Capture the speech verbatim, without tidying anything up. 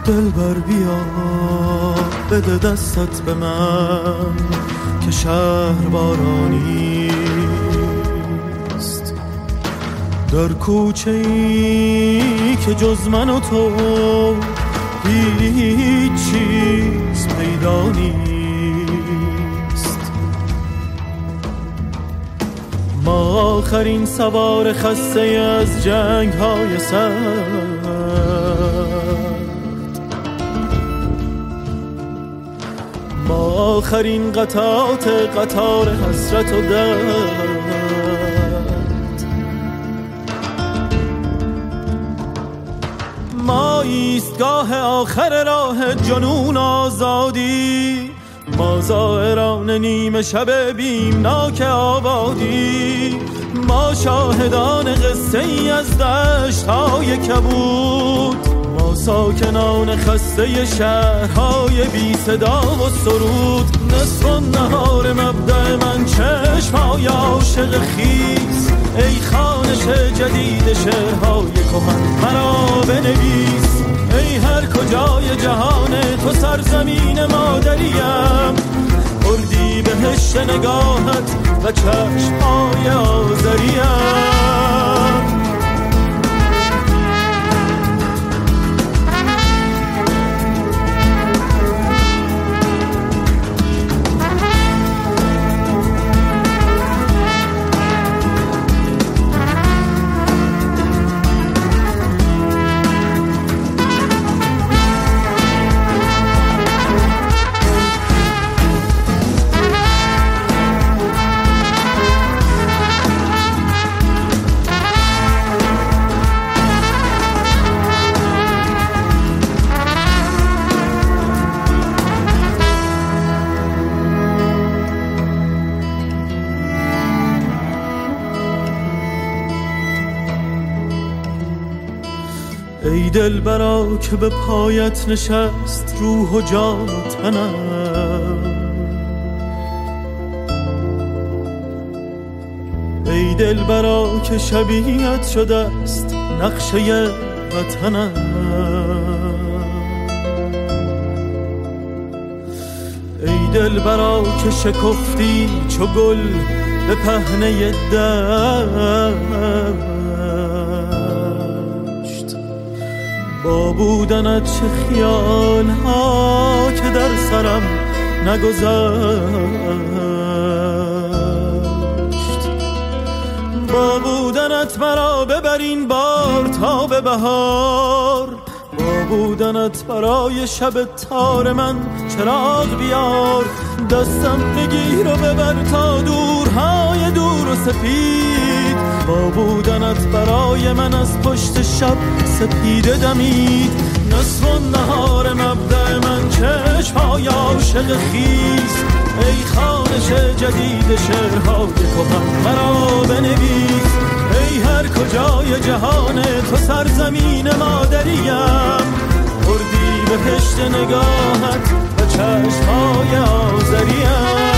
دلبر بیا بده دستت به من که شهر بارانیست، در کوچه ای که جز من و تو هیچ چیز پیدا نیست. ما آخرین سوار خسته از جنگ های سرد، ما آخرین قطعات قطار حسرت و درد، ما ایستگاه آخر راه جنون آزادی، ما زائران نیمه شب بیمناک آبادی، ما شاهدان قصه ای از دشت های کبود، ما ساکنان خسته شهرهای بی صدا و سرود. نصف النهار مبدأ من چشمهای عاشق خیز، ای خوانش جدید شعرهای کهن مرا بنویس، ای هر کجای جهان تو سرزمین مادریم، اردی بهشت نگاهت و چشمهای آذریم. ای دلبرا که به پایت نشست روح و جان و تنم، ای دلبرا که شبیهت شده است نقشه وطنم، ای دلبرا که شکفتی چو گل به پهنه دشت، با بودنت چه خیال ها که در سرم نگذشت، با بودنت مرا ببرین بار تا به بهار، با بودنت برای شب تار من چراغ بیار، دستم بگیر و ببر تا دورهای دور و سپید، با بودنت برای من از پشت شب سپیده دمید. نصف النهار مبدأ من چشمهای عاشق خیز، ای خوانش جدید شعرهای کهن مرا بنویس، ای هر کجای جهان تو سرزمین مادریم، اردی بهشت نگاهت و چشمهای آذریم.